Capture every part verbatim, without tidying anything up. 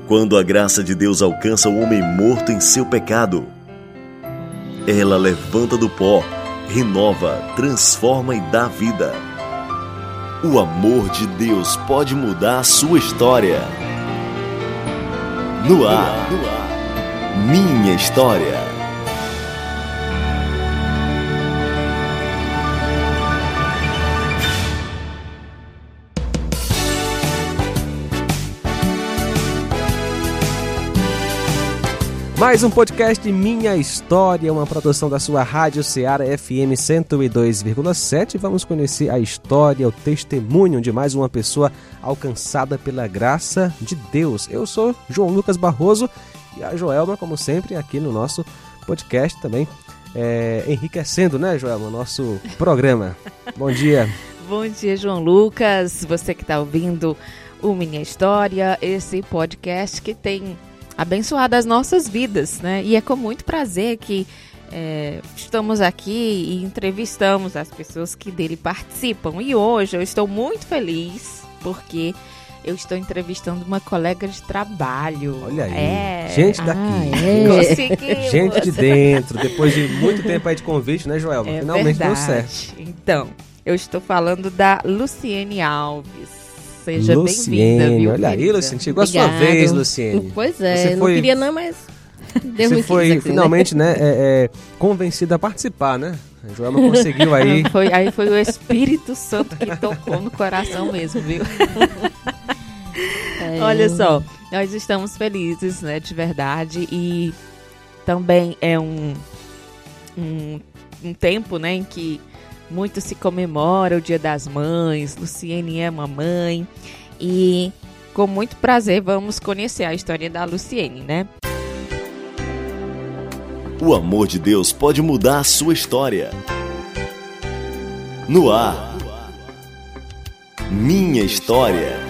Quando a graça de Deus alcança o homem morto em seu pecado, ela levanta do pó, renova, transforma e dá vida. O amor de Deus pode mudar a sua história. No ar, Minha História. Mais um podcast Minha História, uma produção da sua Rádio Ceará F M cento e dois vírgula sete. Vamos conhecer a história, o testemunho de mais uma pessoa alcançada pela graça de Deus. Eu sou João Lucas Barroso e a Joelma, como sempre, aqui no nosso podcast também, é, enriquecendo, né, Joelma, o nosso programa. Bom dia. Bom dia, João Lucas, você que está ouvindo o Minha História, esse podcast que tem abençoado as nossas vidas, né? E é com muito prazer que é, estamos aqui e entrevistamos as pessoas que dele participam. E hoje eu estou muito feliz porque eu estou entrevistando uma colega de trabalho. Olha aí, é... gente daqui, ah, é. Conseguimos. Gente de dentro, depois de muito tempo aí de convite, né, Joelma? É Finalmente verdade. deu certo. Então, eu estou falando da Luciene Alves. Seja Luciene, bem-vinda, viu, olha querida? aí, Luciene, chegou Obrigado. A sua vez, Luciene. Pois é, você não foi, queria não, mas deu Você foi aqui, finalmente, né, né é, é, convencida a participar, né? A Joelma conseguiu aí. Foi, aí foi o Espírito Santo que tocou no coração mesmo, viu? É. Olha só, nós estamos felizes, né, de verdade, e também é um, um, um tempo, né, em que muito se comemora o Dia das Mães. Luciene é uma mãe e com muito prazer vamos conhecer a história da Luciene, né? O amor de Deus pode mudar a sua história. No ar, Minha História.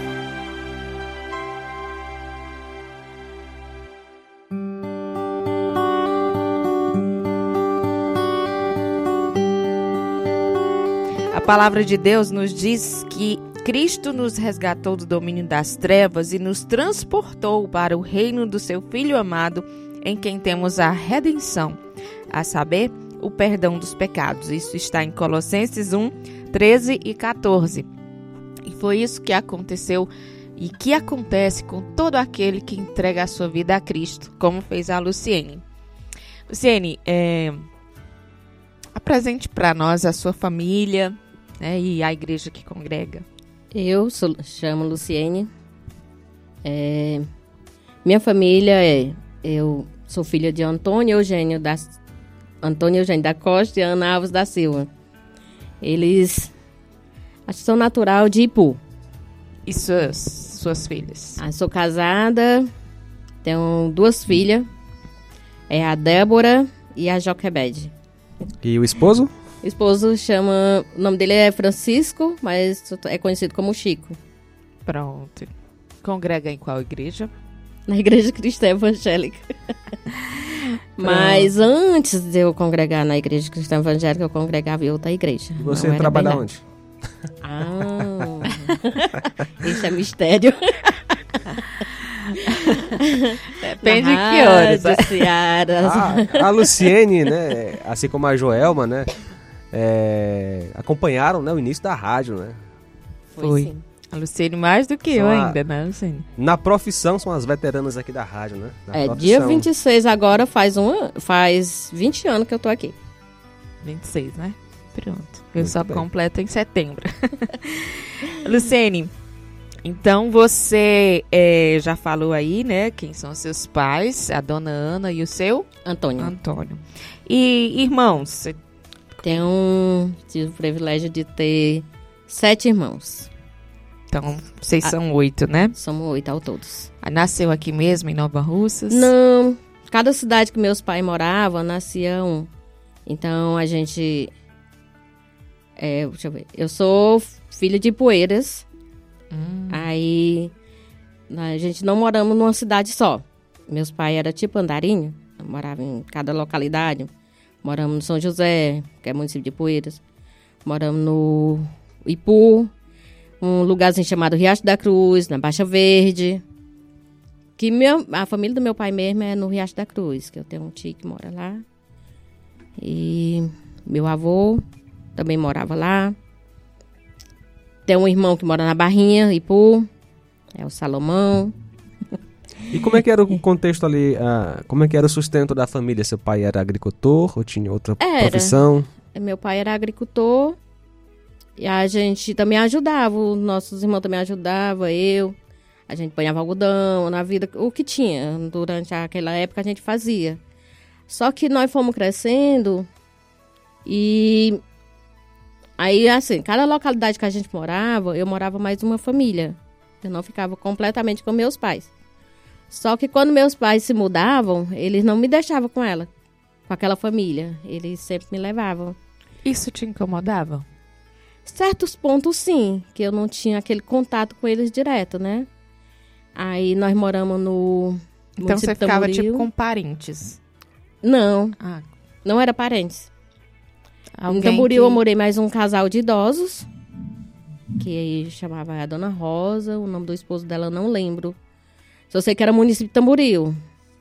A palavra de Deus nos diz que Cristo nos resgatou do domínio das trevas e nos transportou para o reino do seu Filho amado, em quem temos a redenção, a saber, o perdão dos pecados. Isso está em Colossenses um, treze e quatorze. E foi isso que aconteceu e que acontece com todo aquele que entrega a sua vida a Cristo, como fez a Luciene. Luciene, é, apresente para nós a sua família, né, e a igreja que congrega. Eu sou, chamo Luciene. É, minha família é... Eu sou filha de Antônio Eugênio da, Antônio Eugênio da Costa e Ana Alves da Silva. Eles acho que são natural de Ipu. E suas, suas filhas? Ah, sou casada, tenho duas filhas. É a Débora e a Joquebede. E o esposo? O esposo chama... O nome dele é Francisco, mas é conhecido como Chico. Pronto. Congrega em qual igreja? Na Igreja Cristã Evangélica. Mas antes de eu congregar na Igreja Cristã Evangélica, eu congregava em outra igreja. E você trabalha onde? Ah, isso é mistério. Depende de que horas. A, a Luciene, né, assim como a Joelma, né, é, acompanharam, né, o início da rádio, né? Foi. Foi. Sim. A Luciene mais do que São eu a, ainda, né, Luciene? Na profissão, são as veteranas aqui da rádio, né? Na é, profissão. dia vinte e seis agora, faz, um, faz vinte anos que eu tô aqui. vinte e seis, né? Pronto. Eu Muito só bem. completo em setembro. Luciene, então você é, já falou aí, né, quem são seus pais, a dona Ana e o seu? Antônio. Antônio. E irmãos? Você... Tenho, tive o privilégio de ter sete irmãos. Então, vocês Ah, são oito, né? Somos oito ao todos. Nasceu aqui mesmo, em Nova Russas? Não, cada cidade que meus pais moravam, nascia um. Então, a gente... É, deixa eu ver. Eu sou filha de Poeiras. Hum. Aí, a gente não moramos numa cidade só. Meus pais eram tipo andarinho. Moravam em cada localidade. Moramos no São José, que é município de Poeiras. Moramos no Ipu. Um lugarzinho chamado Riacho da Cruz, na Baixa Verde. Que meu, a família do meu pai mesmo é no Riacho da Cruz, que eu tenho um tio que mora lá. E meu avô também morava lá. Tem um irmão que mora na Barrinha, Ipu, é o Salomão. E como é que era o contexto ali, uh, como é que era o sustento da família? Seu pai era agricultor ou tinha outra Era. profissão? Meu pai era agricultor e a gente também ajudava, os nossos irmãos também ajudavam, eu. A gente ponhava algodão na vida, o que tinha durante aquela época a gente fazia. Só que nós fomos crescendo e aí, assim, cada localidade que a gente morava, eu morava mais uma família. Eu não ficava completamente com meus pais. Só que quando meus pais se mudavam, eles não me deixavam com ela, com aquela família. Eles sempre me levavam. Isso te incomodava? Certos pontos, sim, que eu não tinha aquele contato com eles direto, né? Aí nós moramos no Então você ficava, Tamboril. tipo, com parentes? Não, Ah, não era parentes. alguém Em Tamboril que... eu morei mais um casal de idosos, que chamava a Dona Rosa, o nome do esposo dela eu não lembro. Só sei que era município de Tamboril.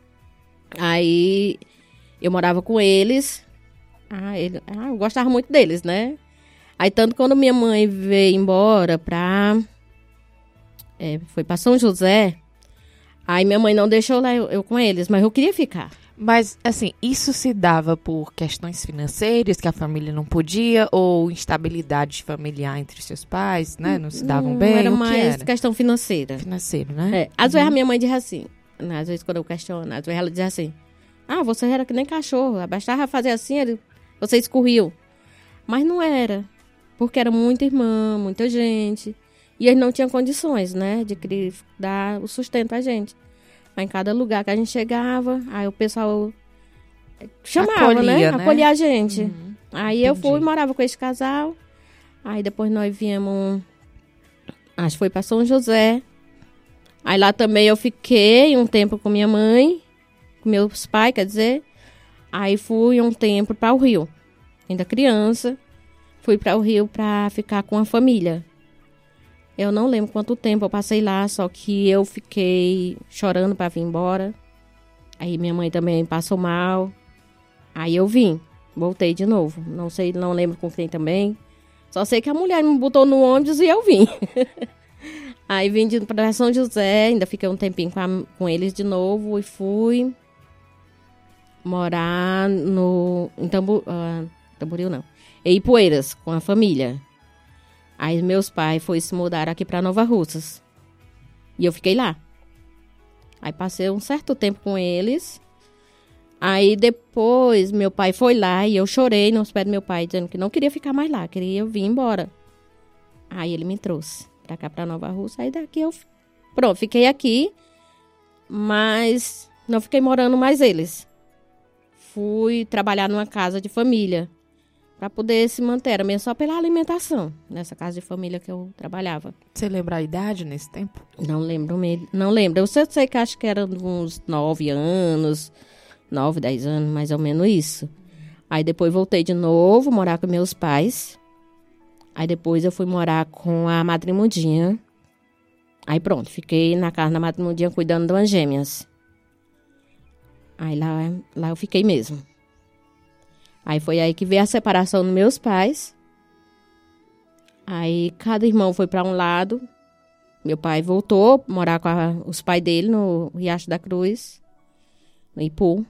Aí eu morava com eles. Ah, ele, ah, eu gostava muito deles, né? Aí tanto quando minha mãe veio embora pra... É, foi pra São José. Aí minha mãe não deixou lá eu, eu com eles, mas eu queria ficar. Mas, assim, isso se dava por questões financeiras, que a família não podia, ou instabilidade familiar entre seus pais, né? Não se davam Não, bem, era o que mais era? questão financeira. Financeiro, né? É, às vezes a minha mãe diz assim, né, às vezes quando eu questiono, às vezes ela diz assim, ah, você era que nem cachorro, bastava fazer assim, ele, você escorriu. Mas não era, porque era muita irmã, muita gente, e eles não tinham condições, né, de cri- dar o sustento a gente. Mas em cada lugar que a gente chegava, aí o pessoal chamava, Acolhia, né, né? acolhia a gente. Uhum. Aí eu Entendi. fui, morava com esse casal, aí depois nós viemos, acho que foi para São José. Aí lá também eu fiquei um tempo com minha mãe, com meus pais, quer dizer. Aí fui um tempo para o Rio, ainda criança. Fui para o Rio para ficar com a família. Eu não lembro quanto tempo eu passei lá, só que eu fiquei chorando para vir embora. Aí minha mãe também passou mal. Aí eu vim, voltei de novo. Não sei, não lembro com quem também. Só sei que a mulher me botou no ônibus e eu vim. Aí vim para São José, ainda fiquei um tempinho com, a, com eles de novo e fui morar no, em Tambu, uh, Tamboril, não, em Ipueiras, com a família. Aí meus pais foram se mudar aqui para Nova Russas. E eu fiquei lá. Aí passei um certo tempo com eles. Aí depois meu pai foi lá e eu chorei nos pés do meu pai, dizendo que não queria ficar mais lá, queria vir embora. Aí ele me trouxe pra cá, pra Nova Russa. Aí daqui eu... Pronto, fiquei aqui, mas não fiquei morando mais eles. Fui trabalhar numa casa de família, pra poder se manter. Era mesmo só pela alimentação, nessa casa de família que eu trabalhava. Você lembra a idade nesse tempo? Não lembro mesmo, não lembro. Eu sei, sei que acho que era uns nove anos, nove, dez anos, mais ou menos isso. Aí depois voltei de novo, morar com meus pais. Aí depois eu fui morar com a Madre Mudinha. Aí pronto, fiquei na casa da Madre Mudinha cuidando de umas gêmeas. Aí lá, lá eu fiquei mesmo. Aí foi aí que veio a separação dos meus pais. Aí cada irmão foi para um lado. Meu pai voltou a morar com a, os pais dele no Riacho da Cruz, no Ipu.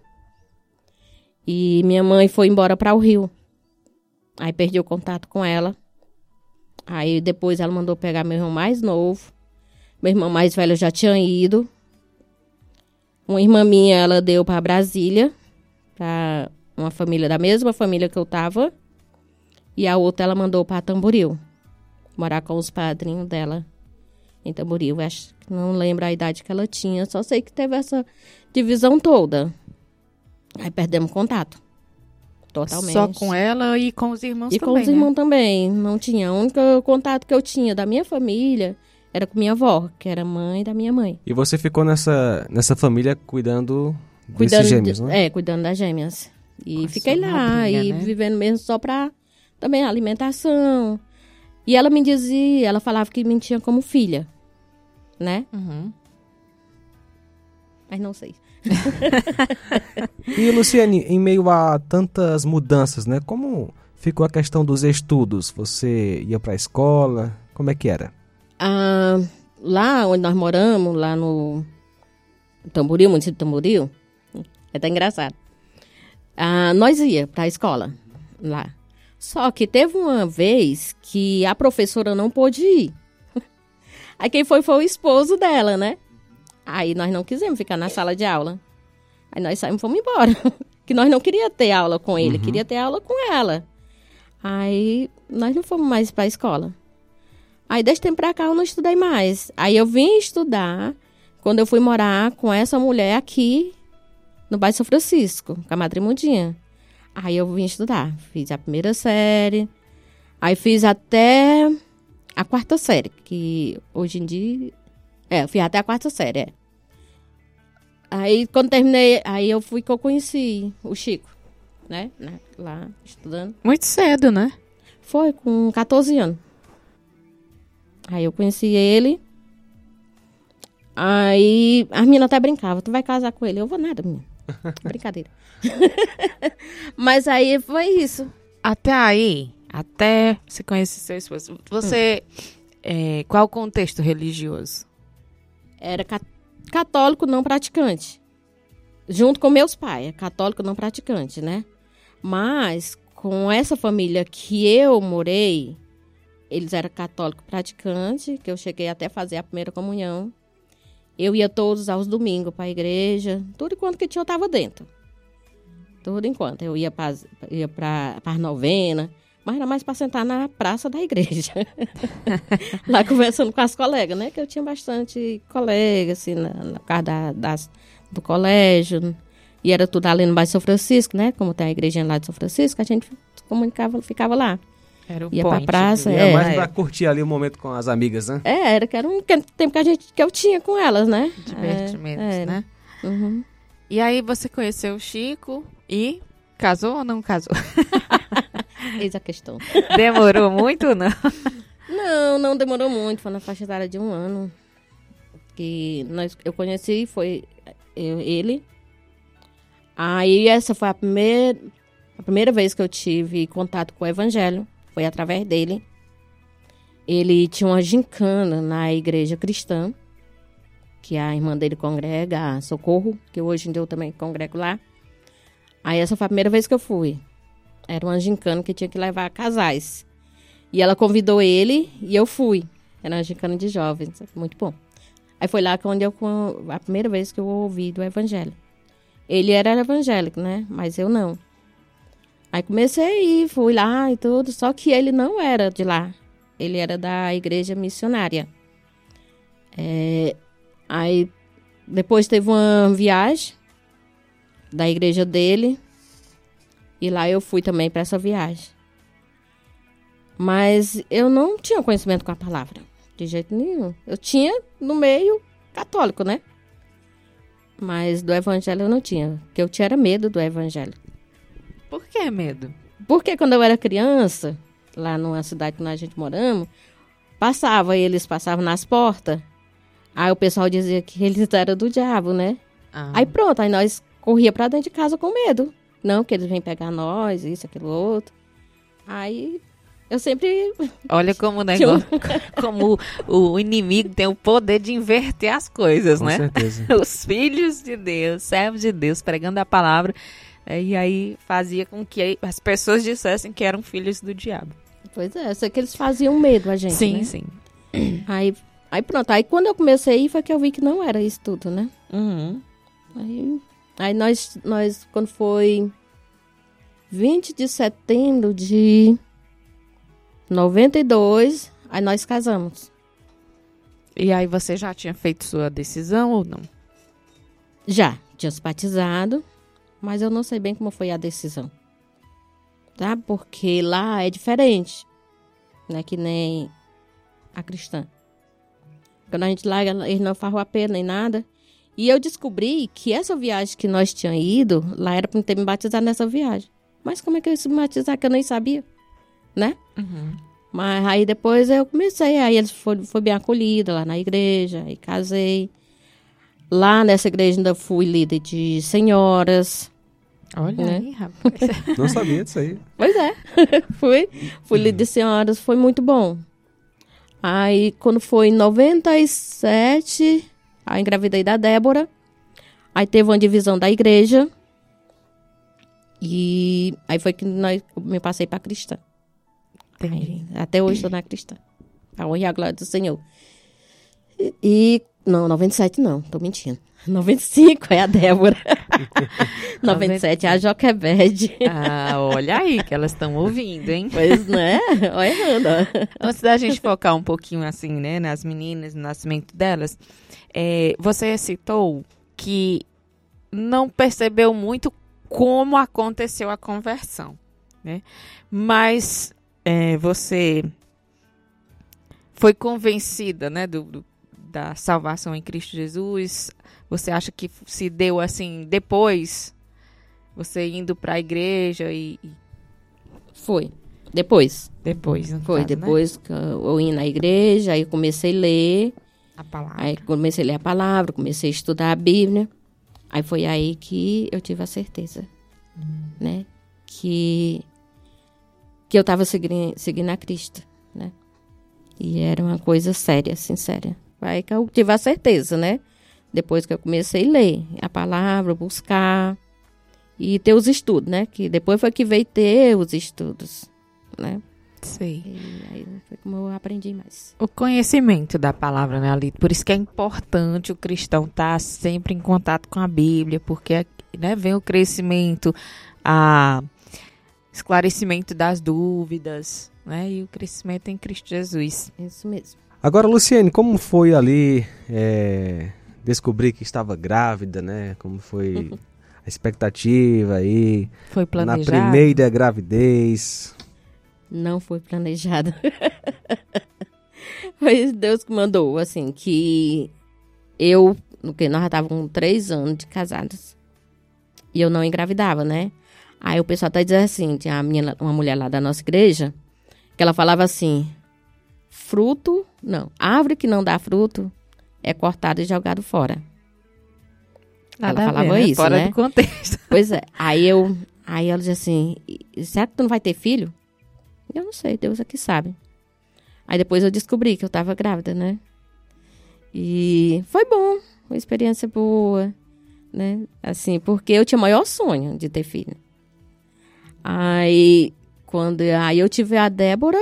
E minha mãe foi embora para o Rio. Aí perdi o contato com ela. Aí depois ela mandou pegar meu irmão mais novo. Meu irmão mais velho já tinha ido. Uma irmã minha, ela deu para Brasília, para uma família da mesma família que eu tava. E a outra ela mandou para Tamboril, morar com os padrinhos dela em Tamboril. Acho que não lembro a idade que ela tinha, só sei que teve essa divisão toda. Aí perdemos contato. Totalmente. Só com ela e com os irmãos E também, com os né? irmãos também. Não tinha. O único contato que eu tinha da minha família era com minha avó, que era mãe da minha mãe. E você ficou nessa, nessa família cuidando, Cuidando desses gêmeos, de- né? É, cuidando das gêmeas. E Com a fiquei sua lá, madrinha, e né? vivendo mesmo só pra também alimentação. E ela me dizia, ela falava que me tinha como filha, né? Uhum. mas não sei. E, Luciene, em meio a tantas mudanças, né? Como ficou a questão dos estudos? Você ia para a escola? Como é que era? Ah, lá onde nós moramos, lá no Tamboril, município de Tamboril, é até engraçado. Ah, nós ia para a escola lá. Só que teve uma vez que a professora não pôde ir. Aí quem foi foi o esposo dela, né? Aí nós não quisemos ficar na sala de aula. Aí nós saímos e fomos embora. Que nós não queríamos ter aula com ele, uhum. queria ter aula com ela. Aí nós não fomos mais para a escola. Aí desse tempo pra cá eu não estudei mais. Aí eu vim estudar quando eu fui morar com essa mulher aqui no bairro São Francisco, com a Madre Mudinha. Aí eu vim estudar. Fiz a primeira série. Aí fiz até a quarta série, que hoje em dia... É, eu fiz até a quarta série, é. Aí, quando terminei, aí eu fui que eu conheci o Chico, né? Lá, estudando. Muito cedo, né? Foi, com catorze anos. Aí eu conheci ele. Aí as meninas até brincavam. Tu vai casar com ele? Eu vou nada, menina. Brincadeira. Mas aí foi isso. Até aí, até você conhecer seu esposo. Você, hum. é, qual o contexto religioso? Era católico não praticante. Junto com meus pais. Católico não praticante, né? Mas com essa família que eu morei, eles eram católicos praticantes, que eu cheguei até a fazer a primeira comunhão. Eu ia todos aos domingos para a igreja. Tudo enquanto que tinha, eu estava dentro. Tudo enquanto. Eu ia para ia para as novenas, mas era mais para sentar na praça da igreja. Lá conversando com as colegas, né? Que eu tinha bastante colegas, assim, na, na casa da, das, do colégio. E era tudo ali no bairro de São Francisco, né? Como tem a igrejinha lá de São Francisco, a gente comunicava, ficava lá. Era o ia point, pra praça. Era é, mais é. pra curtir ali o momento com as amigas, né? É, era, que era um tempo que, a gente, que eu tinha com elas, né? Divertimentos, é, né? Uhum. E aí você conheceu o Chico e casou ou não casou? Eis a questão. Demorou muito ou não? Não, não demorou muito. Foi na faixa etária de um ano. Que nós, eu conheci, foi eu, ele. Aí essa foi a primeira, a primeira vez que eu tive contato com o evangelho. Foi através dele. Ele tinha uma gincana na igreja cristã, que a irmã dele congrega, a Socorro, que hoje em dia eu também congrego lá. Aí essa foi a primeira vez que eu fui. Era uma gincana que tinha que levar casais. E ela convidou ele e eu fui. Era uma gincana de jovens, muito bom. Aí foi lá que onde eu, a primeira vez que eu ouvi do evangelho. Ele era evangélico, né? Mas eu não. Aí comecei a ir, fui lá e tudo, só que ele não era de lá. Ele era da igreja missionária. É, aí depois teve uma viagem da igreja dele. E lá eu fui também para essa viagem. Mas eu não tinha conhecimento com a palavra, de jeito nenhum. Eu tinha no meio católico, né? Mas do evangelho eu não tinha, porque eu tinha medo do evangelho. Por que medo? Porque quando eu era criança, lá numa cidade que nós a gente moramos, passava, eles passavam nas portas, aí o pessoal dizia que eles eram do diabo, né? Ah. Aí pronto, aí nós corria pra dentro de casa com medo. Não, que eles vêm pegar nós, isso, aquilo, outro. Aí eu sempre... Olha como o negócio, como o inimigo tem o poder de inverter as coisas, com né? Com certeza. Os filhos de Deus, servos de Deus, pregando a palavra, e aí fazia com que as pessoas dissessem que eram filhos do diabo. Pois é, eu sei que eles faziam medo a gente, sim, né? Sim, sim. Aí, aí pronto, aí quando eu comecei a ir foi que eu vi que não era isso tudo, né? Uhum. Aí, aí nós, nós, quando foi vinte de setembro de noventa e dois, aí nós casamos. E aí você já tinha feito sua decisão ou não? Já, tinha se batizado, mas eu não sei bem como foi a decisão. Tá? Porque lá é diferente, né? Que nem a cristã. Quando a gente lá, eles não farram a pena nem nada. E eu descobri que essa viagem que nós tínhamos ido, lá era para ter me batizado nessa viagem. Mas como é que eu ia se batizar que eu nem sabia, né? Uhum. Mas aí depois eu comecei, aí eles foram, foi bem acolhida lá na igreja, aí casei. Lá nessa igreja ainda fui líder de senhoras. Olha né? aí, rapaz. Não sabia disso aí. Pois é, fui, fui líder de senhoras, foi muito bom. Aí, quando foi em noventa e sete, aí engravidei da Débora. Aí teve uma divisão da igreja. E aí foi que nós, eu me passei para cristã. Aí, até hoje estou na cristã. A honra e a glória do Senhor. E, e não, noventa e sete não, tô mentindo. noventa e cinco é a Débora. noventa e sete é a Joquebede. Ah, olha aí que elas estão ouvindo, hein? Pois, né? Olha errando. Antes da gente focar um pouquinho assim, né, nas meninas, no nascimento delas, é, você citou que não percebeu muito como aconteceu a conversão, né? Mas é, você foi convencida, né, do, do, da salvação em Cristo Jesus. Você acha que se deu assim depois, você indo para a igreja e, e... Foi. Depois. Depois, no Foi, caso, depois né? que eu ia na igreja, aí comecei a ler. A palavra. Aí comecei a ler a palavra, comecei a estudar a Bíblia. Aí foi aí que eu tive a certeza, hum. né? Que, que eu estava seguindo, seguindo a Cristo, né? E era uma coisa séria, sincera. Aí que eu tive a certeza, né? Depois que eu comecei a ler a palavra, buscar e ter os estudos, né? Que depois foi que veio ter os estudos, né? Sei. E aí foi como eu aprendi mais. O conhecimento da palavra, né, Alito? Por isso que é importante o cristão estar sempre em contato com a Bíblia, porque, né, vem o crescimento, a esclarecimento das dúvidas, né? E o crescimento em Cristo Jesus. Isso mesmo. Agora, Luciene, como foi ali é, descobrir que estava grávida, né? Como foi a expectativa aí? Foi planejado? Na primeira gravidez? Não foi planejado. Foi Deus que mandou, assim, que eu, no que nós já estávamos com três anos de casados, e eu não engravidava, né? Aí o pessoal tá dizendo assim, tinha uma, minha, uma mulher lá da nossa igreja, que ela falava assim, fruto, não, árvore que não dá fruto é cortada e jogada fora. Nada ela a falava ver, né? isso, Fora né? do contexto. Pois é, aí eu, aí ela dizia assim, será que tu não vai ter filho? Eu não sei, Deus é que sabe. Aí depois eu descobri que eu tava grávida, né? E foi bom, uma experiência boa, né? Assim, porque eu tinha o maior sonho de ter filho. Aí, quando aí eu tive a Débora,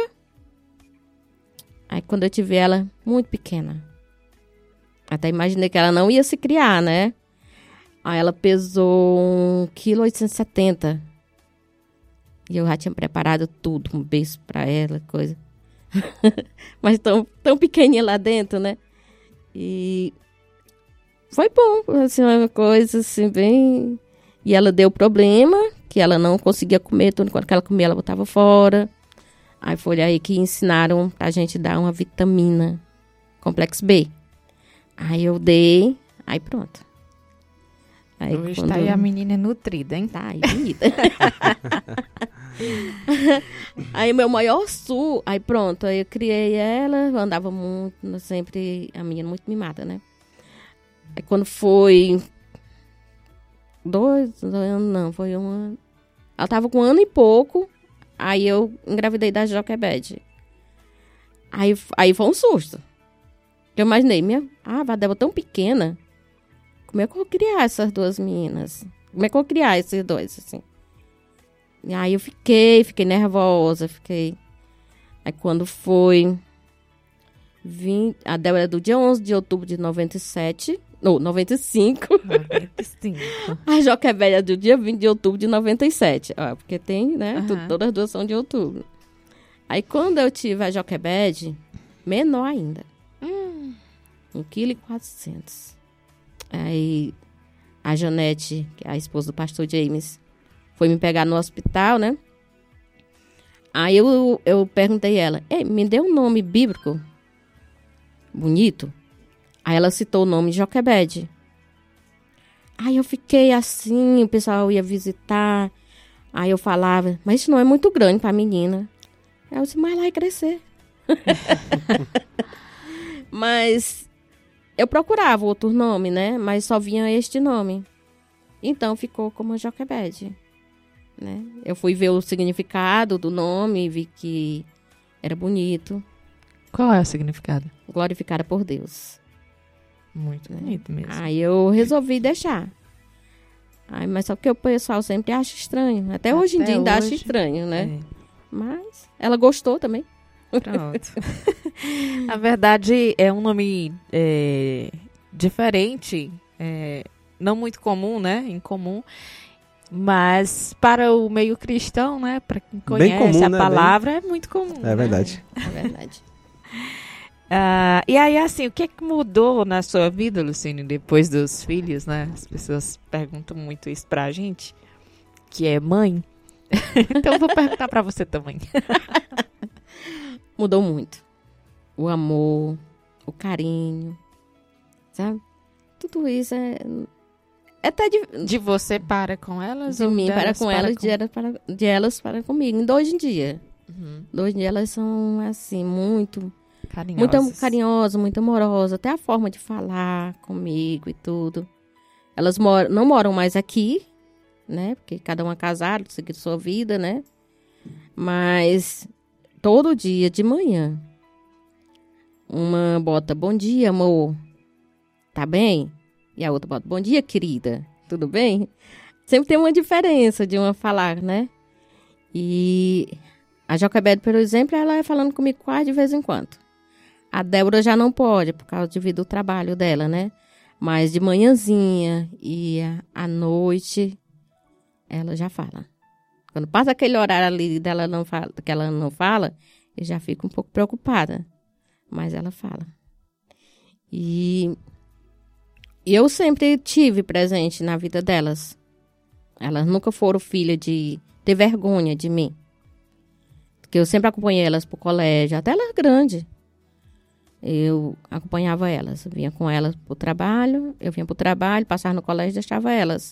aí quando eu tive ela muito pequena, até imaginei que ela não ia se criar, né? Aí ela pesou um quilo oitocentos e setenta. E eu já tinha preparado tudo, um beijo pra ela, coisa. Mas tão, tão pequenininha lá dentro, né? E foi bom, assim, uma coisa assim, bem... E ela deu problema, que ela não conseguia comer, tudo quando ela comia, ela botava fora. Aí foi aí que ensinaram pra gente dar uma vitamina, complexo B. Aí eu dei, aí pronto. Aí Hoje quando... tá aí a menina nutrida, hein? Tá aí, bonita. Aí meu maior sul, aí pronto, aí eu criei ela, eu andava muito, sempre, a menina muito mimada, né? Aí quando foi dois anos, não, foi uma... Ela tava com um ano e pouco, aí eu engravidei da Joquebede. Aí, aí foi um susto. Eu imaginei, minha, ah, a Débora tão pequena, como é que eu vou criar essas duas meninas? Como é que eu vou criar esses dois, assim? E aí eu fiquei, fiquei nervosa, fiquei... Aí quando foi... vinte, a Débora é do dia onze de outubro de noventa e sete... Não, noventa e cinco. noventa e cinco. A Joquebede é do dia vinte de outubro de noventa e sete. Ó, porque tem, né? Uhum. Tudo, todas as duas são de outubro. Aí quando eu tive a Joquebede, menor ainda. Hum. um vírgula quatro quilos. Aí a Janete, que é a esposa do pastor James, foi me pegar no hospital, né? Aí eu, eu perguntei a ela, ei, me dê um nome bíblico bonito. Aí ela citou o nome de Joquebede. Aí eu fiquei assim, o pessoal ia visitar. Aí eu falava, mas isso não é muito grande pra menina. Aí eu disse, mas lá vai crescer. Mas eu procurava outro nome, né? Mas só vinha este nome. Então ficou como Joquebede, né? Eu fui ver o significado do nome, vi que era bonito. Qual é o significado? Glorificada por Deus. Muito né? bonito mesmo. Aí eu resolvi deixar. Aí, mas só porque o pessoal sempre acha estranho. Até, Até hoje em dia ainda hoje, acha estranho, né? É. Mas ela gostou também. Pronto. Na verdade, é um nome é, diferente, é, não muito comum, né? Incomum. Mas para o meio cristão, né? Para quem conhece comum, a né? palavra, Bem... é muito comum. É verdade. Né? É verdade. Uh, e aí, assim, o que, é que mudou na sua vida, Lucine, depois dos filhos, né? As pessoas perguntam muito isso pra gente, que é mãe. Então, eu vou perguntar pra você também. Mudou muito. O amor, o carinho, sabe? Tudo isso é... é até de... de você para com elas? De ou mim para com para elas, com... De, elas para, de elas para comigo. Ainda hoje em dia. Uhum. Hoje em dia elas são, assim, muito... Carinhosas. Muito carinhosa, muito amorosa, até a forma de falar comigo e tudo. Elas moram, não moram mais aqui, né? Porque cada uma é casada, seguir sua vida, né? Mas todo dia de manhã, uma bota bom dia, amor, tá bem? E a outra bota bom dia, querida, tudo bem? Sempre tem uma diferença de uma falar, né? E a Joquebede, por exemplo, ela é falando comigo quase de vez em quando. A Débora já não pode, por causa devido ao trabalho dela, né? Mas de manhãzinha e à noite, ela já fala. Quando passa aquele horário ali dela não fala, que ela não fala, eu já fico um pouco preocupada. Mas ela fala. E eu sempre tive presente na vida delas. Elas nunca foram filhas de ter vergonha de mim. Porque eu sempre acompanhei elas pro colégio, até elas grandes. Eu acompanhava elas, vinha com elas pro trabalho, eu vinha pro trabalho, passava no colégio e deixava elas.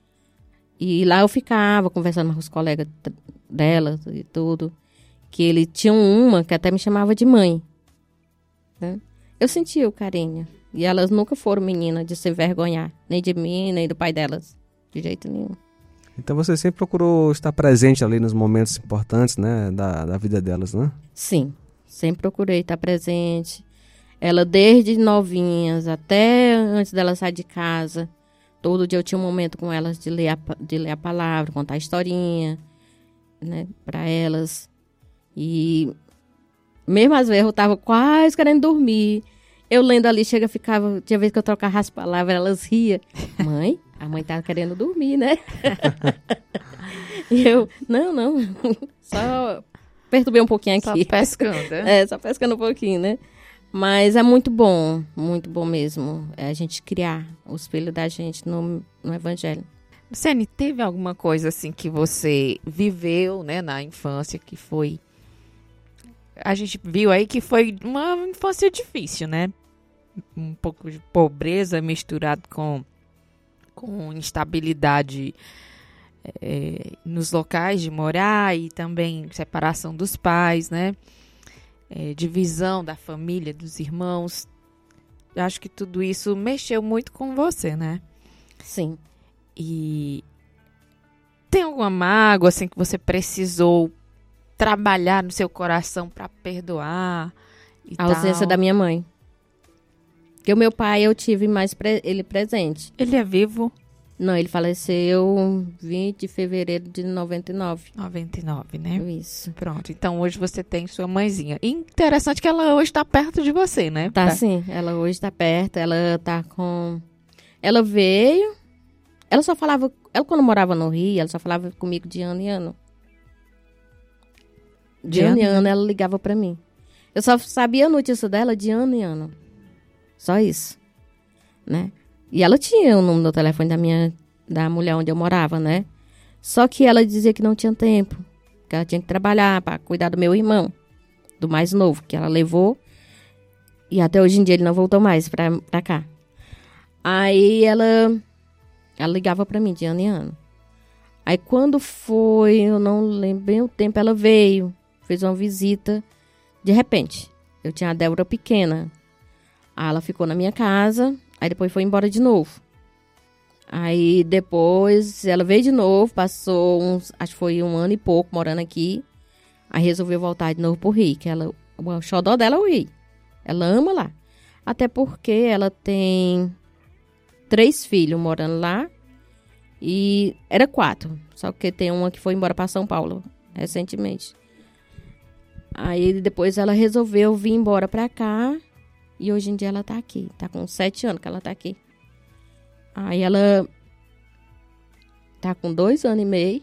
E lá eu ficava conversando com os colegas delas e tudo, que ele tinha uma que até me chamava de mãe. Né? Eu sentia o carinho. E elas nunca foram meninas de se envergonhar, nem de mim, nem do pai delas, de jeito nenhum. Então você sempre procurou estar presente ali nos momentos importantes, né, da, da vida delas, né? Sim, sempre procurei estar presente. Ela, desde novinhas, até antes dela sair de casa, todo dia eu tinha um momento com elas de ler a, de ler a palavra, contar a historinha, né, para elas. E mesmo às vezes eu estava quase querendo dormir. Eu lendo ali, chega, ficava... Tinha vez que eu trocava as palavras, elas riam. Mãe, a mãe tá querendo dormir, né? E eu, não, não. Só perturbei um pouquinho aqui. Só pescando, né? É, só pescando um pouquinho, né? Mas é muito bom, muito bom mesmo, é a gente criar os filhos da gente no, no Evangelho. Lucene, teve alguma coisa assim que você viveu, né, na infância que foi... A gente viu aí que foi uma infância difícil, né? Um pouco de pobreza misturado com, com instabilidade é, nos locais de morar e também separação dos pais, né? É, divisão da família, dos irmãos. Eu acho que tudo isso mexeu muito com você, né? Sim. E tem alguma mágoa assim que você precisou trabalhar no seu coração para perdoar? E a ausência tal? Da minha mãe. Porque o meu pai eu tive mais pre- ele presente. Ele é vivo? Não, ele faleceu vinte de fevereiro de noventa e nove. noventa e nove, né? Isso. Pronto, então hoje você tem sua mãezinha. Interessante que ela hoje está perto de você, né? Tá, sim. Ela hoje está perto, ela tá com... Ela veio... Ela só falava... Ela quando morava no Rio, ela só falava comigo de ano em ano. De, de ano em ano ela ligava pra mim. Eu só sabia a notícia dela de ano em ano. Só isso. Né? E ela tinha o número do telefone da minha, da mulher onde eu morava, né? Só que ela dizia que não tinha tempo, que ela tinha que trabalhar para cuidar do meu irmão, do mais novo, que ela levou. E até hoje em dia ele não voltou mais pra, pra cá. Aí ela, ela ligava pra mim de ano em ano. Aí quando foi, eu não lembro bem o tempo, ela veio, fez uma visita. De repente, eu tinha a Débora pequena. Aí ela ficou na minha casa, aí depois foi embora de novo. Aí depois ela veio de novo, passou uns, acho que foi um ano e pouco morando aqui. Aí resolveu voltar de novo pro Rio, que ela, o xodó dela é o Rio. Ela ama lá. Até porque ela tem três filhos morando lá. E era quatro. Só que tem uma que foi embora para São Paulo recentemente. Aí depois ela resolveu vir embora para cá. E hoje em dia ela tá aqui. Tá com sete anos que ela tá aqui. Aí ela tá com dois anos e meio.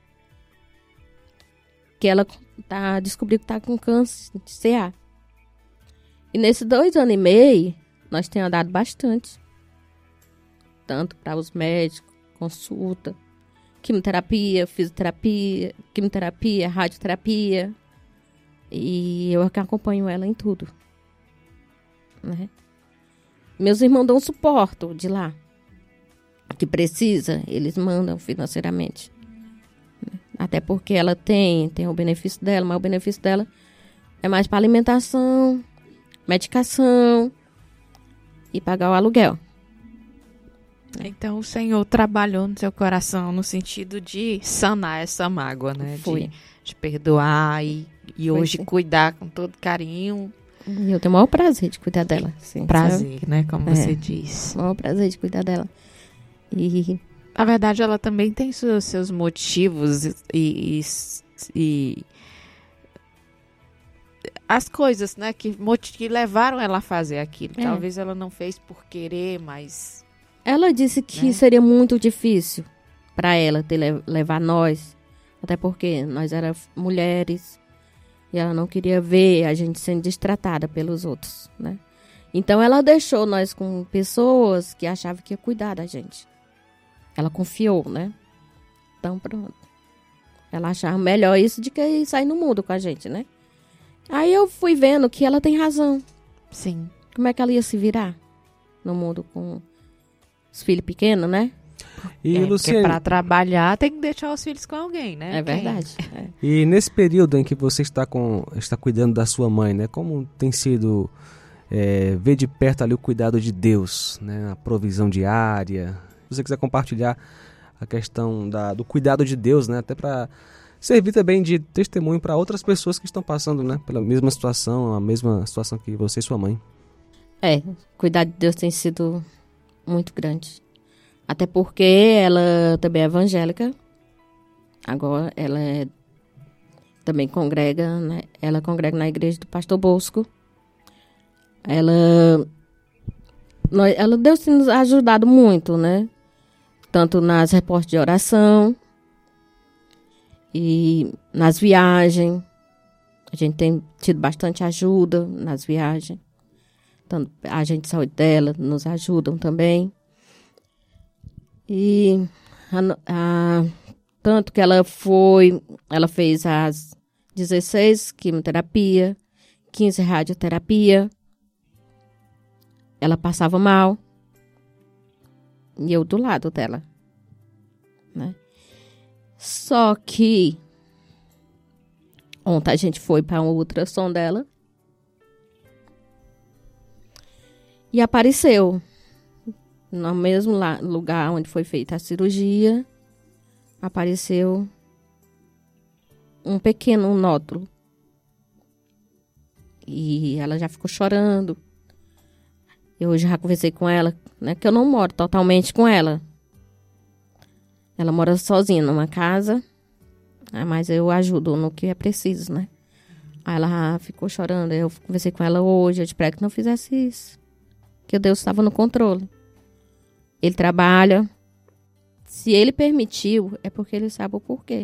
Que ela tá, descobriu que tá com câncer de C A. E nesses dois anos e meio, nós temos andado bastante. Tanto para os médicos, consulta, quimioterapia, fisioterapia, quimioterapia, radioterapia. E eu que acompanho ela em tudo. Né? Meus irmãos dão suporte de lá. Que precisa, eles mandam financeiramente. Até porque ela tem, tem o benefício dela, mas o benefício dela é mais para alimentação, medicação e pagar o aluguel. Então o Senhor trabalhou no seu coração no sentido de sanar essa mágoa, né? Foi. De, de perdoar e, e Foi, hoje sim. cuidar com todo carinho. E eu tenho o maior prazer de cuidar dela. Sim, Prazer, né? Como É. você diz. O maior prazer de cuidar dela. E Na verdade, ela também tem seus, seus motivos e, e, e as coisas, né, que, moti- que levaram ela a fazer aquilo. É. Talvez ela não fez por querer, mas... ela disse que Né? seria muito difícil para ela ter, le- levar nós. Até porque nós éramos mulheres. E ela não queria ver a gente sendo destratada pelos outros, né? Então ela deixou nós com pessoas que achavam que ia cuidar da gente. Ela confiou, né? Então pronto. Ela achava melhor isso de que sair no mundo com a gente, né? Aí eu fui vendo que ela tem razão. Sim. Como é que ela ia se virar no mundo com os filhos pequenos, né? E, é, porque Luciane, para trabalhar tem que deixar os filhos com alguém, né? É Quem- verdade. É. e nesse período em que você está, com, está cuidando da sua mãe, né? Como tem sido é, ver de perto ali o cuidado de Deus, né? A provisão diária. Se você quiser compartilhar a questão da, do cuidado de Deus, né? Até para servir também de testemunho para outras pessoas que estão passando, né? Pela mesma situação, a mesma situação que você e sua mãe. É, cuidar de Deus tem sido muito grande. Até porque ela também é evangélica. Agora ela é, também congrega, né? Ela congrega na igreja do Pastor Bosco. Ela, nós, ela Deus tem nos ajudado muito, né? Tanto nas reportes de oração e nas viagens. A gente tem tido bastante ajuda nas viagens. Tanto a agente de saúde dela nos ajudam também. E a, a, tanto que ela foi, ela fez as dezesseis quimioterapia, quinze radioterapia. Ela passava mal. E eu do lado dela, né? Só que ontem a gente foi para um ultrassom dela. E apareceu, no mesmo la- lugar onde foi feita a cirurgia, apareceu um pequeno nódulo. E ela já ficou chorando. Eu já conversei com ela, né, que eu não moro totalmente com ela. Ela mora sozinha numa casa, né, mas eu ajudo no que é preciso, né? Aí ela ficou chorando, eu conversei com ela hoje, eu te prego que não fizesse isso. Que Deus estava no controle. Ele trabalha. Se ele permitiu, é porque ele sabe o porquê.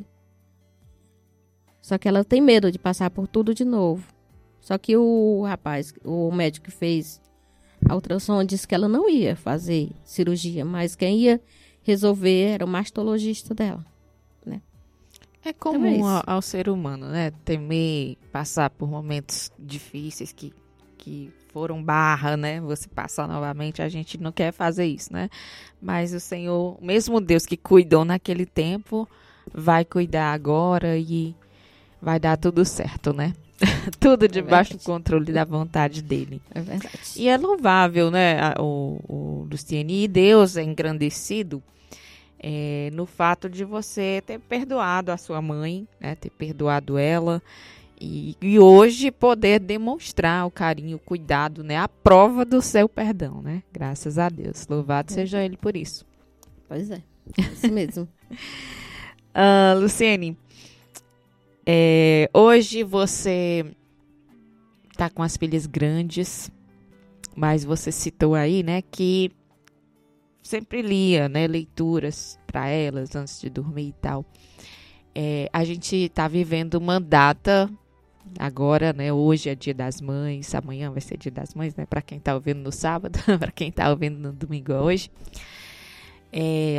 Só que ela tem medo de passar por tudo de novo. Só que o rapaz, o médico que fez a ultrassom, disse que ela não ia fazer cirurgia, mas quem ia resolver era o mastologista dela, né? É Então é comum isso. ao, ao ser humano, né? Temer, passar por momentos difíceis que, que foram barra, né? Você passar novamente, a gente não quer fazer isso, né? Mas o Senhor, mesmo Deus que cuidou naquele tempo, vai cuidar agora e vai dar tudo certo, né? Tudo debaixo É do controle da vontade dele. É verdade. E é louvável, né, a- o, o Luciene, e Deus é engrandecido é, no fato de você ter perdoado a sua mãe, né, ter perdoado ela, e, e hoje poder demonstrar o carinho, o cuidado, né, a prova do seu perdão, né, graças a Deus. Louvado seja ele por isso. Pois é, isso mesmo. Ah, Luciene, é, hoje você tá com as filhas grandes, mas você citou aí, né, que sempre lia, né, leituras para elas antes de dormir e tal. É, a gente tá vivendo uma data agora, né, hoje é Dia das Mães, amanhã vai ser Dia das Mães, né, para quem tá ouvindo no sábado, para quem tá ouvindo no domingo hoje. É,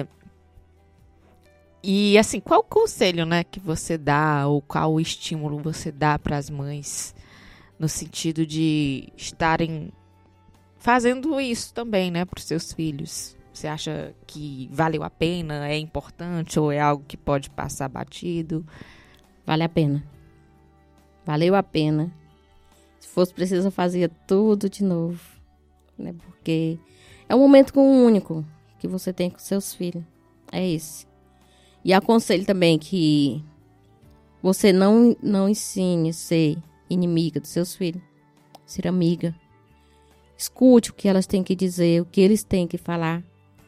e assim, qual o conselho, né, que você dá ou qual o estímulo você dá para as mães no sentido de estarem fazendo isso também, né, para os seus filhos? Você acha que valeu a pena, é importante ou é algo que pode passar batido? Vale a pena. Valeu a pena. Se fosse preciso, eu fazia tudo de novo. Né? Porque é um momento único que você tem com seus filhos. É esse. E aconselho também que você não, não ensine a ser inimiga dos seus filhos. Ser amiga. Escute o que elas têm que dizer, o que eles têm que falar.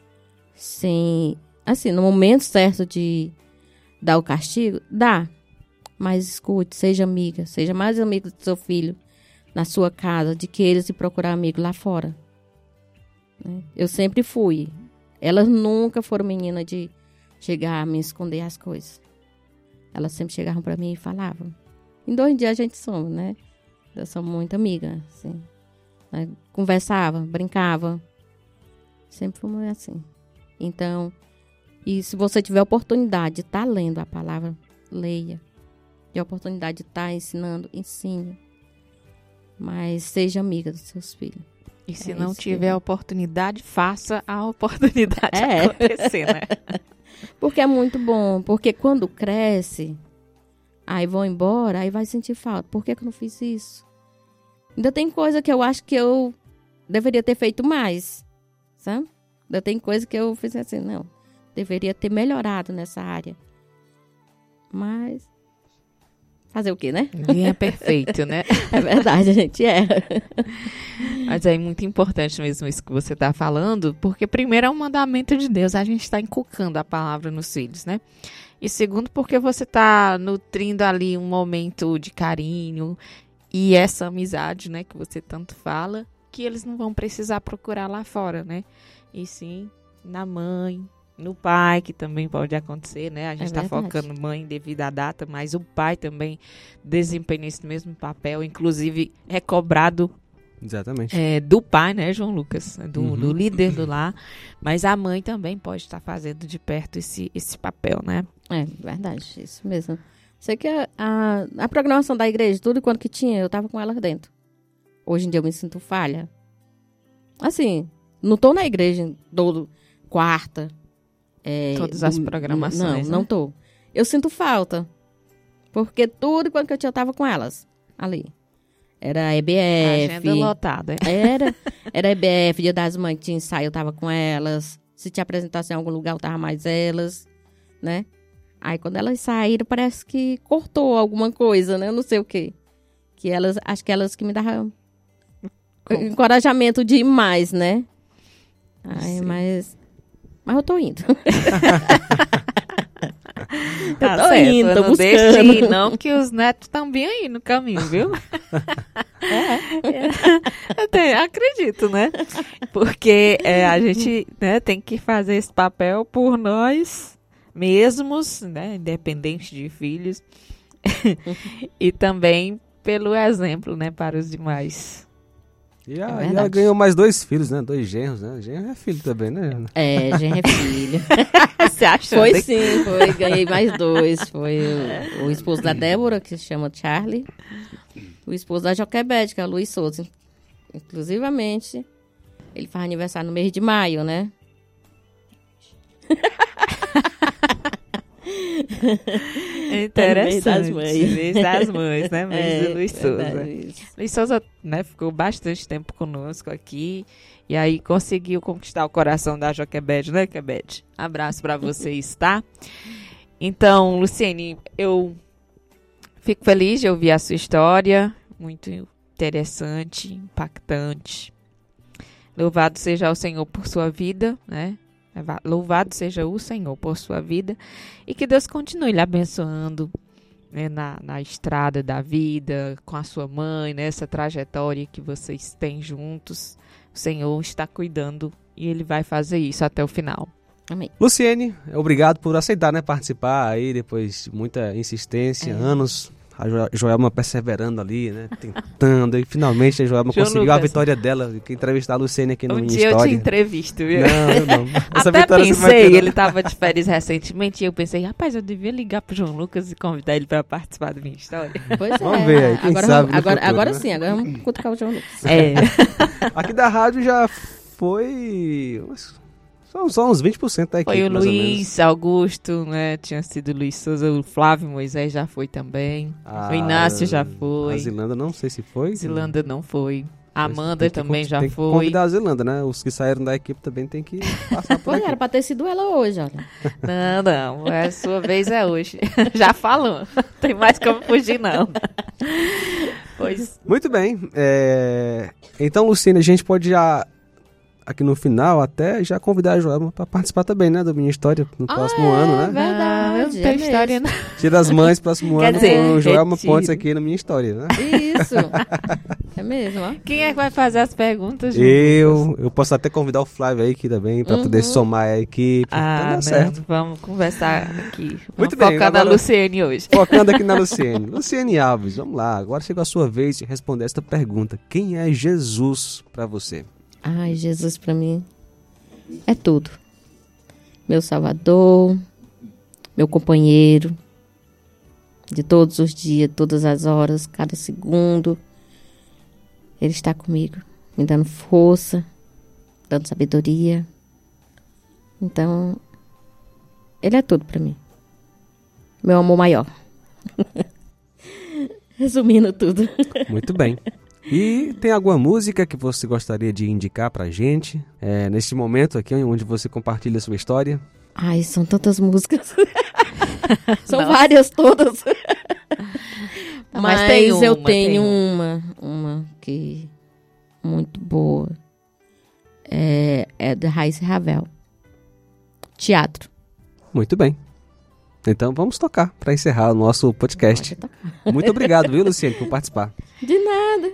Sem, assim, no momento certo de dar o castigo, dá. Mas escute, seja amiga, seja mais amiga do seu filho na sua casa, de que eles se procurar amigo lá fora. Né? Eu sempre fui. Elas nunca foram meninas de chegar a me esconder as coisas. Elas sempre chegavam para mim e falavam. Em dois dias a gente somos, né? Eu sou muito amiga, assim. Né? Conversava, brincava. Sempre fomos assim. Então, e se você tiver oportunidade de estar tá lendo a palavra, leia. E a oportunidade de estar tá ensinando, ensine. Mas seja amiga dos seus filhos. E se É não isso tiver que- oportunidade, faça a oportunidade É. acontecer, né? Porque é muito bom. Porque quando cresce, aí vão embora, aí vai sentir falta. Por que que eu não fiz isso? Ainda tem coisa que eu acho que eu deveria ter feito mais, sabe? Ainda tem coisa que eu fiz assim, não. Deveria ter melhorado nessa área. Mas fazer o quê, né? Ninguém é perfeito, né? É verdade, a gente erra. Mas é muito importante mesmo isso que você está falando, porque primeiro é um mandamento de Deus, a gente está inculcando a palavra nos filhos, né? E segundo, porque você está nutrindo ali um momento de carinho e essa amizade, né, que você tanto fala, que eles não vão precisar procurar lá fora, né? E sim na mãe, no pai, que também pode acontecer, né? A gente está verdade. focando mãe devido à data, mas o pai também desempenha esse mesmo papel, inclusive é cobrado Exatamente. é, do pai, né, João Lucas? Do, Uhum. do líder do lar. Mas a mãe também pode estar fazendo de perto esse, esse papel, né? É verdade, isso mesmo. Sei que a, a, a programação da igreja, tudo quanto que tinha, eu tava com elas dentro. Hoje em dia eu me sinto falha. Assim, não tô na igreja todo quarta. é, Todas as dom- programações, Não, não né? tô. Eu sinto falta. Porque tudo quanto que eu tinha, eu tava com elas ali. Era E B F. Agenda lotada. Era, era E B F, Dia das Mães, tinha ensaio, eu tava com elas. Se te apresentasse em algum lugar, eu tava mais elas, né? Aí quando elas saíram, parece que cortou alguma coisa, né? Eu não sei o quê. Que elas, acho que elas que me davam Como? encorajamento de ir mais, né? Aí, Sim. mas, mas eu tô indo. Tá tô certo, indo, tô não deixe buscando. de ir, não, que os netos estão bem aí no caminho, viu? É. Eu tenho- acredito, né? Porque é, a gente, né, tem que fazer esse papel por nós mesmos, né, independente de filhos, e também pelo exemplo, né, para os demais. E, a- É e verdade. ela ganhou mais dois filhos, né? Dois genros, né? Genro é filho também, né? É, genro é filho. Você acha? Foi sim, foi. Ganhei mais dois. Foi o, o esposo da Débora, que se chama Charlie. O esposo da Joquebede, que é o Luiz Souza. Inclusivamente, ele faz aniversário no mês de maio, né? Interessante. É das mães. Mês das mães, né? Mês É, do Luiz Souza. é Luiz Souza, né, ficou bastante tempo conosco aqui. E aí conseguiu conquistar o coração da Joquebede, né, Quebede? Abraço para vocês, tá? Então, Luciene, eu fico feliz de ouvir a sua história. Muito interessante, impactante. Louvado seja o Senhor por sua vida, né? Louvado seja o Senhor por sua vida. E que Deus continue lhe abençoando, né, na, na estrada da vida, com a sua mãe, nessa trajetória que vocês têm juntos. O Senhor está cuidando e Ele vai fazer isso até o final. Amém. Luciene, obrigado por aceitar, né, participar aí depois de muita insistência, É. anos. A Jo- Joelma perseverando ali, né, tentando. E finalmente a Joelma João conseguiu Lucas. a vitória dela. Que entrevistar a Luciene aqui no Um Minha dia eu te História. entrevisto, viu? Não, eu não. Essa Até vitória você vai pensei, ter, não. ele estava de férias recentemente e eu pensei, rapaz, eu devia ligar pro João Lucas e convidar ele para participar da minha história. Pois Vamos é. ver aí, quem agora sabe vamos- no agora, futuro, agora né? sim, agora vamos cutucar o João Lucas. É. Aqui da rádio já foi... São só uns vinte por cento da equipe, Foi o mais ou menos. Luiz Augusto, né? Tinha sido o Luiz Souza, o Flávio Moisés já foi também. Ah, o Inácio já A foi. Zilanda não sei se foi. Zilanda não foi. A Mas Amanda tem que também con- já tem que foi. convidar a Zilanda, né? Os que saíram da equipe também tem que passar por Pois aqui. era pra ter sido ela hoje, olha. Não, não. É a sua vez é hoje. Já falou. Tem mais como fugir, não. Pois. Muito bem. é, Então, Luciene, a gente pode já, aqui no final, até já convidar a Joelma para participar também, né? Da Minha História no próximo é, ano, né? verdade, Ah, eu não é tenho história, mesmo. não. Dia das Mães, próximo Quer ano, dizer, com Joelma retiro. Pontes aqui na Minha História, né? Isso. É mesmo, ó. Quem é que vai fazer as perguntas, João Eu, eu posso até convidar o Flávio aí aqui também, para Uhum. poder somar a equipe. Ah, Então dá não. certo. Vamos conversar aqui. Vamos Muito bem, focar na agora- Luciene hoje. Focando aqui na Luciene. Luciene Alves, vamos lá. Agora chegou a sua vez de responder esta pergunta. Quem é Jesus para você? Ai, Jesus pra mim é tudo. Meu Salvador, meu companheiro de todos os dias, todas as horas, cada segundo. Ele está comigo, me dando força, dando sabedoria. Então, ele é tudo pra mim. Meu amor maior. Resumindo tudo. Muito bem. E tem alguma música que você gostaria de indicar pra gente, é, neste momento aqui, onde você compartilha a sua história? Ai, são tantas músicas. São Nossa. várias todas. Mas Mas, tem eu uma, tenho tem uma, uma que muito boa. É, é da Raíssa Ravel. Teatro. Muito bem. Então vamos tocar para encerrar o nosso podcast. Pode tocar. Muito obrigado, viu, Luciene, por participar. De nada.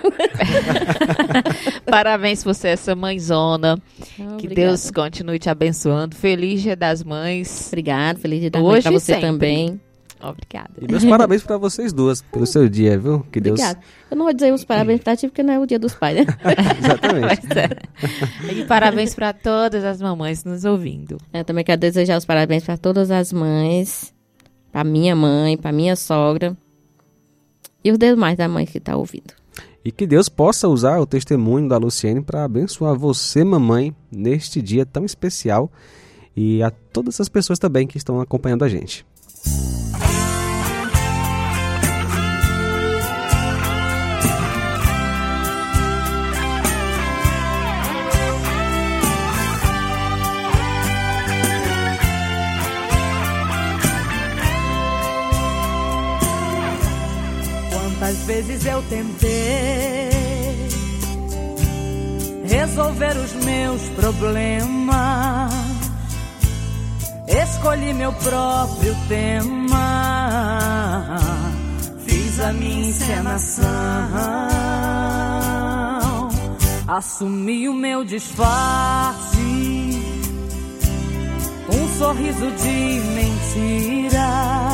Parabéns por você, essa mãezona. Que Obrigada. Deus continue te abençoando. Feliz Dia das Mães. Obrigado, feliz dia da Hoje mãe pra e você sempre. também. Obrigada. E meus parabéns para vocês duas pelo seu dia, viu? Que Deus... Obrigada. Eu não vou dizer os parabéns pra ti, porque não é o dia dos pais, né? Exatamente. Pois é. E parabéns para todas as mamães nos ouvindo. Eu também quero desejar os parabéns para todas as mães, para minha mãe, para minha sogra e os demais da mãe que tá ouvindo. E que Deus possa usar o testemunho da Luciene para abençoar você, mamãe, neste dia tão especial e a todas as pessoas também que estão acompanhando a gente. Quantas vezes eu tentei resolver os meus problemas, escolhi meu próprio tema, fiz a minha encenação, assumi o meu disfarce, um sorriso de mentira.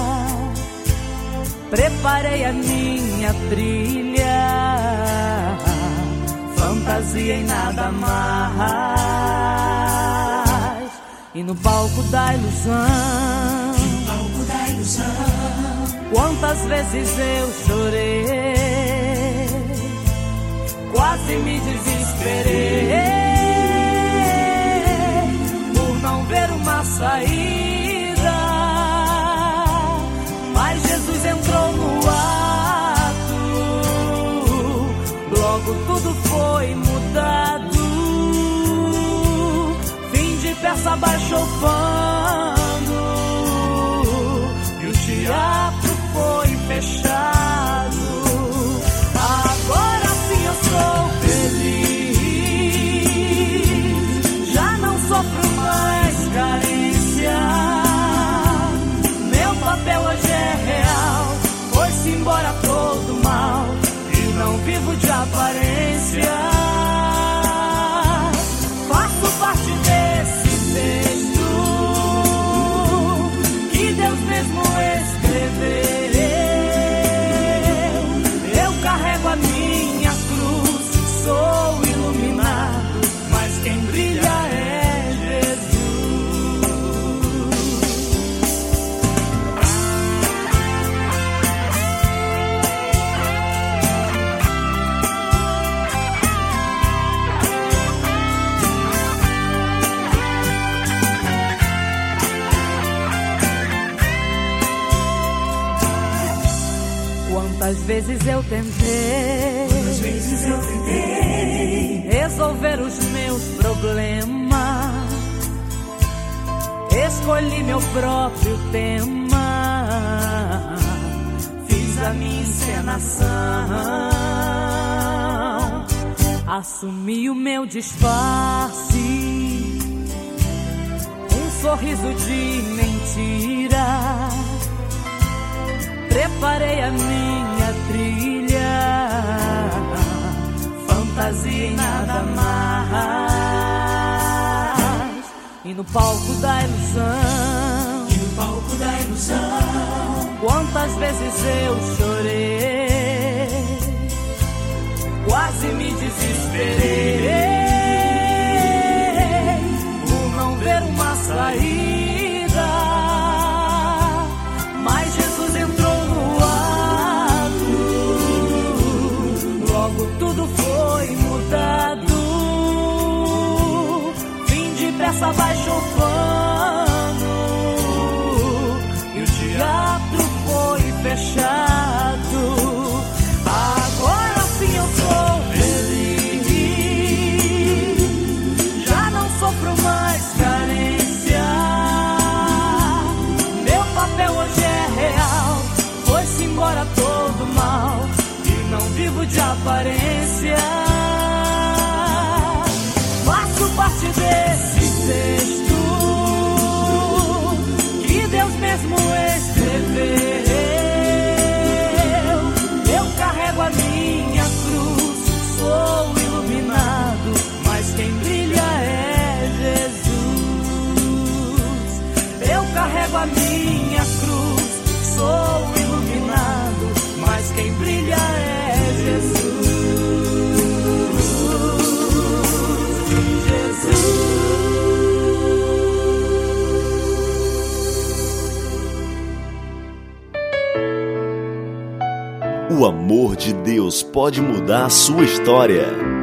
Preparei a minha trilha, fantasia e nada mais. E no palco da ilusão, no palco da ilusão, quantas vezes eu chorei, quase me desesperei por não ver uma saída. Quantas vezes eu tentei, quantas vezes eu tentei resolver os meus problemas, escolhi meu próprio tema, fiz a minha encenação, assumi o meu disfarce, um sorriso de mentira, preparei a minha trilha, fantasia e nada mais. E no palco da ilusão, e no palco da ilusão, quantas vezes eu chorei, quase me desesperei, por não ver uma saída, mas Jesus entrou no ato, logo tudo foi mudado, vim depressa abaixo o pano, e o teatro foi fechado. Agora sim eu sou feliz, já não sofro mais carência, meu papel hoje é real, foi-se embora todo mal, e não vivo de aparência, faço parte desse texto que Deus mesmo escreveu. Eu carrego a minha cruz, sou iluminado, mas quem brilha é Jesus. Eu carrego a minha cruz, sou iluminado, mas quem brilha é Jesus. O amor de Deus pode mudar a sua história.